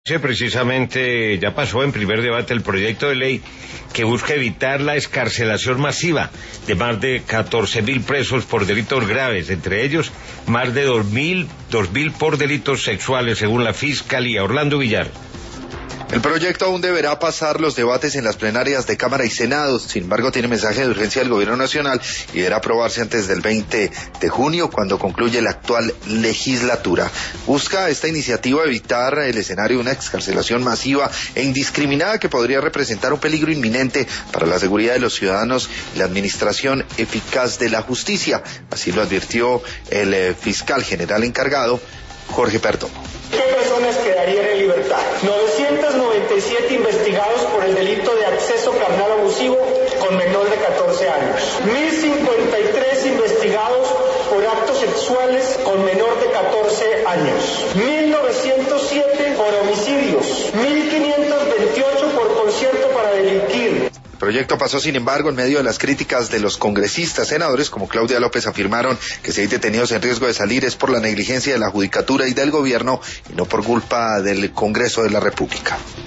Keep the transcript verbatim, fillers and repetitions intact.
Sí, precisamente ya pasó en primer debate el proyecto de ley que busca evitar la excarcelación masiva de más de catorce mil presos por delitos graves, entre ellos más de dos mil por delitos sexuales, según la Fiscalía. Orlando Villar. El proyecto aún deberá pasar los debates en las plenarias de Cámara y Senado. Sin embargo, tiene mensaje de urgencia del Gobierno Nacional y deberá aprobarse antes del veinte de junio, cuando concluye la actual legislatura. Busca esta iniciativa evitar el escenario de una excarcelación masiva e indiscriminada que podría representar un peligro inminente para la seguridad de los ciudadanos y la administración eficaz de la justicia. Así lo advirtió el eh, fiscal general encargado, Jorge Perdomo. ¿Qué personas quedarían en libertad? novecientos noventa y siete investigados por el delito de acceso carnal abusivo con menor de catorce años. mil cincuenta y tres investigados por actos sexuales con menor de catorce años. mil novecientos siete por homicidios. mil quinientos veintiocho por concierto para delinquir. El proyecto pasó, sin embargo, en medio de las críticas de los congresistas. Senadores como Claudia López afirmaron que si hay detenidos en riesgo de salir es por la negligencia de la Judicatura y del Gobierno y no por culpa del Congreso de la República.